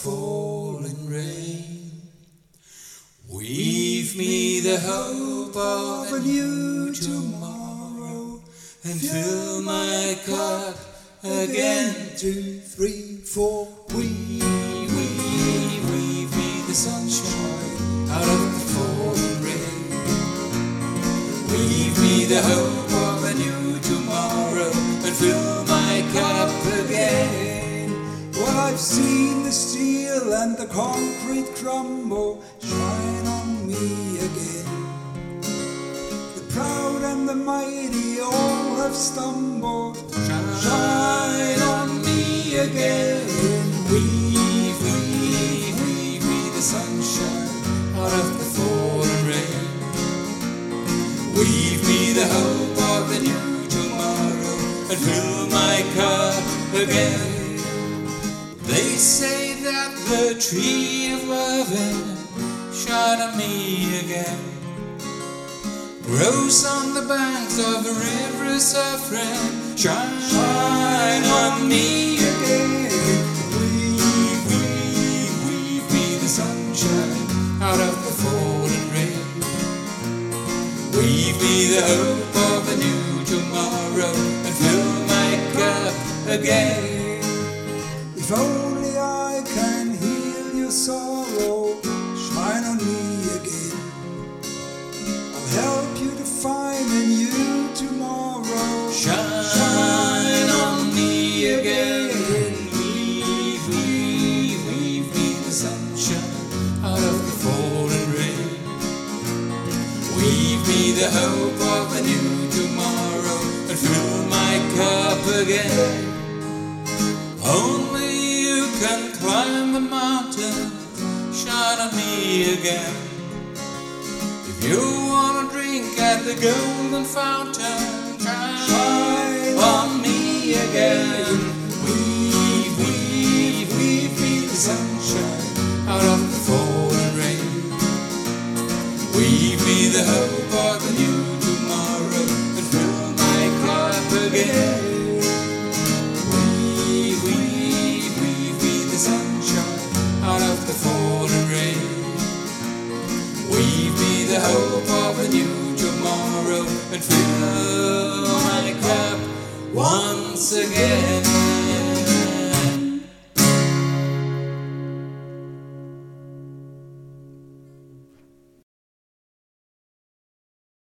falling rain. Weave me the hope of a new tomorrow, and fill my cup again. 2, 3, 4. Weave me the sunshine out of the falling rain. Weave me the hope of a new tomorrow, and fill my cup again. Well, I've seen the steel and the concrete crumble. Shine on me again. The proud and the mighty all have stumbled. Shine on me again. Weave me the sunshine out of the falling rain. Weave me the hope of a new tomorrow, and fill my cup again. They say that the tree of loving, shine on me again, grows on the banks of the river of suffering. Shine on me again. Weave me the sunshine out of the falling rain. Weave me the hope of a new tomorrow, and fill my cup again. If only I can heal your sorrow, shine on me again. I'll help you to find a new tomorrow. Shine on me again. Weave me the sunshine out of the falling rain. Weave me the hope of a new tomorrow, and fill my cup again. Only you can climb the mountain, shine on me again. If you wanna drink at the golden fountain, shine on me again. Weave me the sunshine out of the falling rain. Weave me the hope of a new tomorrow, and fill my cup again. Weave me the sunshine out of the falling rain. Weave me the hope of a new tomorrow, and fill my cup once again.